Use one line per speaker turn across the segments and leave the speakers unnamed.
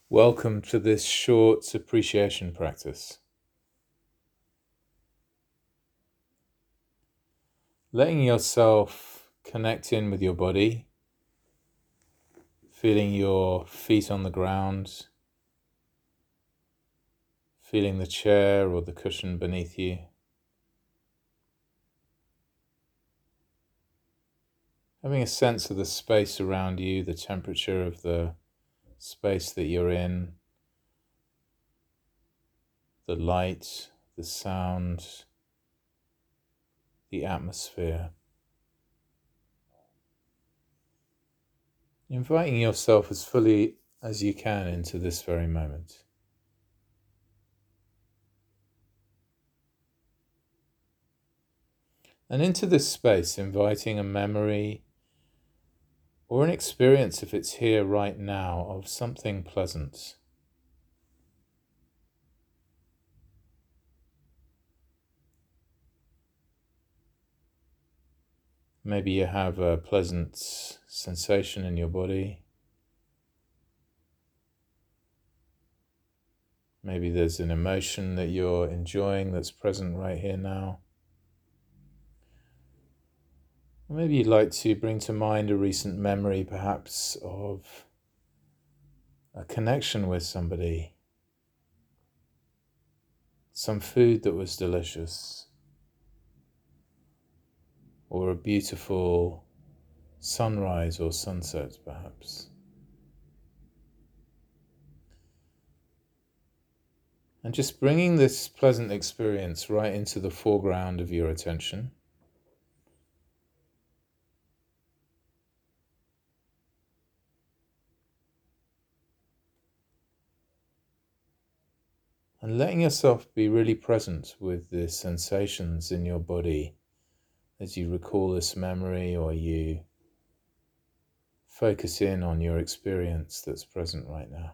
Welcome to this short appreciation practice. Letting yourself connect in with your body, feeling your feet on the ground, feeling the chair or the cushion beneath you. Having a sense of the space around you, the temperature of the space that you're in, the light, the sound, the atmosphere. Inviting yourself as fully as you can into this very moment. And into this space, inviting a memory or an experience, if it's here right now, of something pleasant. Maybe you have a pleasant sensation in your body. Maybe there's an emotion that you're enjoying that's present right here now. Or maybe you'd like to bring to mind a recent memory, perhaps of a connection with somebody, some food that was delicious, or a beautiful sunrise or sunset, perhaps. And just bringing this pleasant experience right into the foreground of your attention. And letting yourself be really present with the sensations in your body as you recall this memory or you focus in on your experience that's present right now.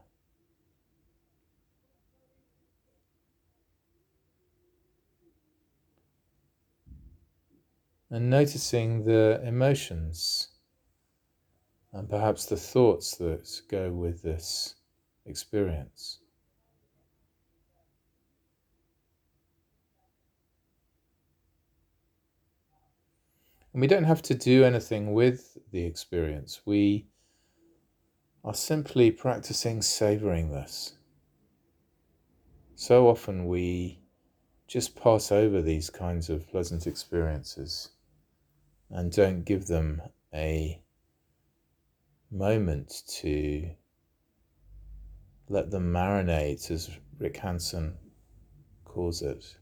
And noticing the emotions and perhaps the thoughts that go with this experience. And we don't have to do anything with the experience. We are simply practicing savoring this. So often we just pass over these kinds of pleasant experiences and don't give them a moment to let them marinate, as Rick Hansen calls it.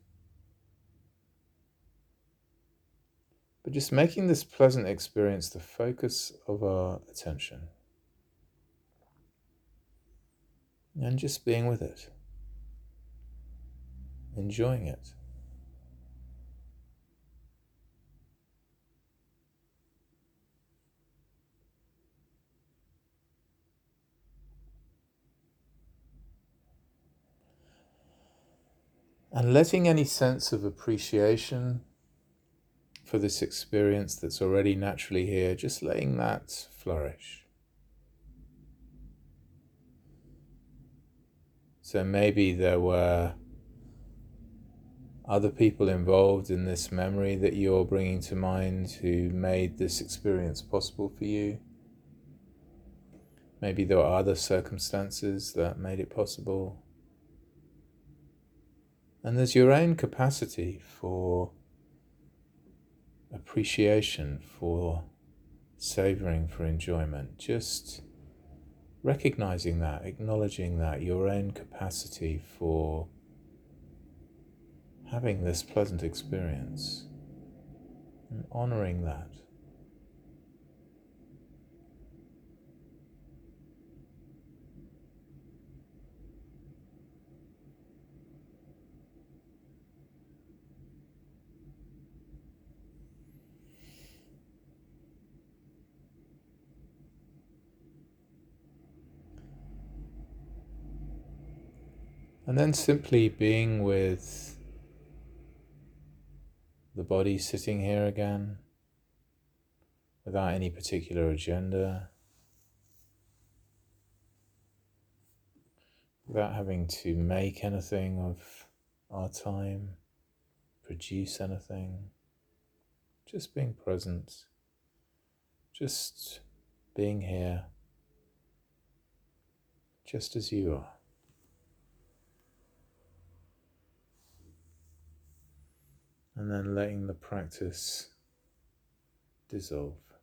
But just making this pleasant experience the focus of our attention and just being with it, enjoying it. And letting any sense of appreciation for this experience that's already naturally here, just letting that flourish. So maybe there were other people involved in this memory that you're bringing to mind who made this experience possible for you. Maybe there were other circumstances that made it possible. And there's your own capacity for appreciation, for savoring, for enjoyment. Just recognizing that, acknowledging that, your own capacity for having this pleasant experience and honoring that. And then simply being with the body sitting here again, without any particular agenda. without having to make anything of our time, produce anything, just being present, just being here, just as you are. And then letting the practice dissolve.